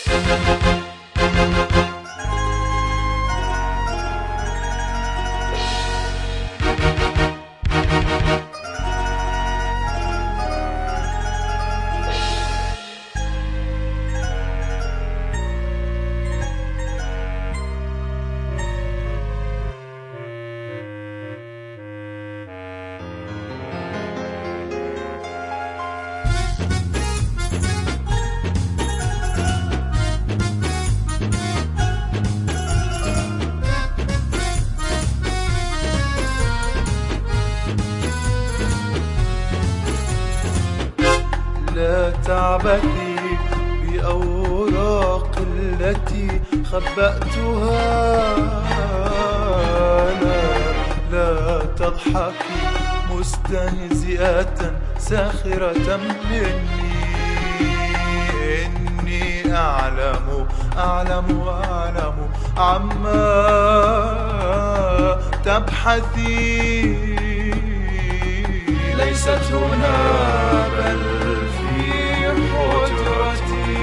لا تعبثي بأوراق التي خبأتها، لا تضحكي مستهزئة ساخرة مني. إني أعلم عما تبحثي، ليست هنا بل في حجرتي.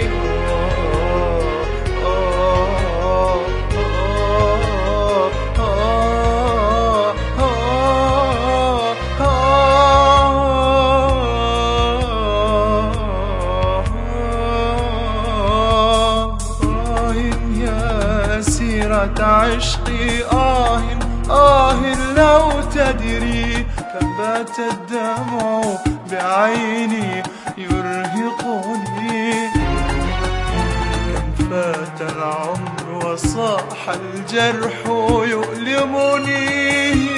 يا أسيرة عشقي، لو تدري كم بات الدمع بعيني يرهقني. كم فات العمر وصاح الجرح يؤلمني.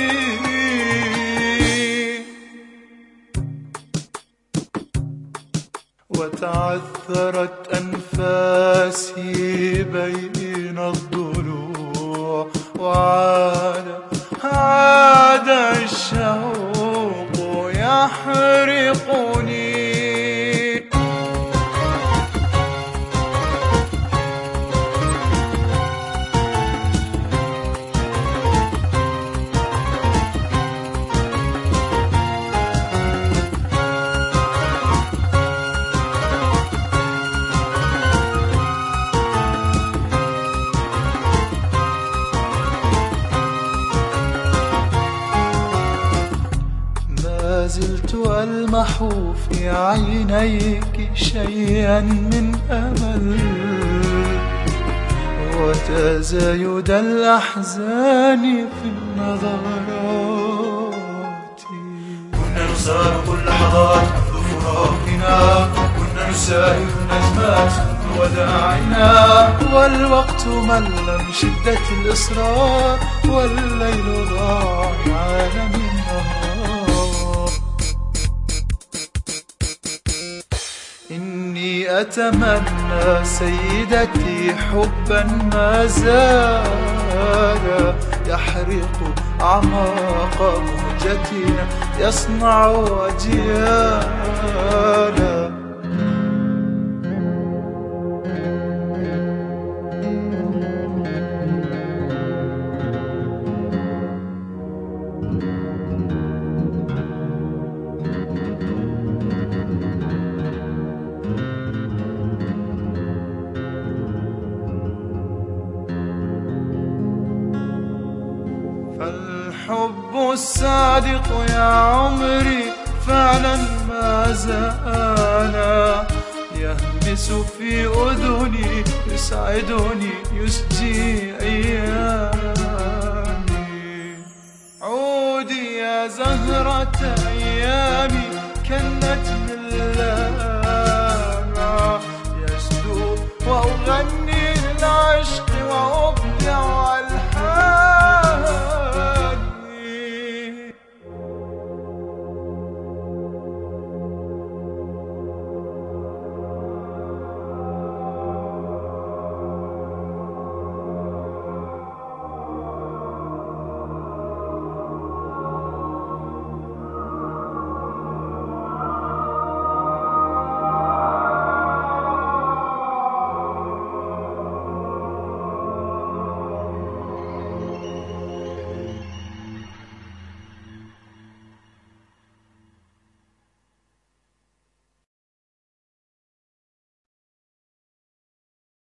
وتعثرت أنفاسي بين الضلوع، عاد الشوق يحرقني. ما زلت ألمح في عينيك شيئا من أمل، وتزايد الأحزان في النظرات. كنا نسارق اللحظات منذ فراقنا، كنا نساير النجمات منذ وداعنا، والوقت مل من شدة الإصرار، والليل ضاع من النهار. إني أتمنى سيدتي حبا ما زال يحرق أعماق مهجتنا، يصنع أجيالا. فالحب الصادق يا عمري فعلا ما زال يهمس في أذني، يسعدني يسجي أيامي. عودي يا زهرة أيامي، كان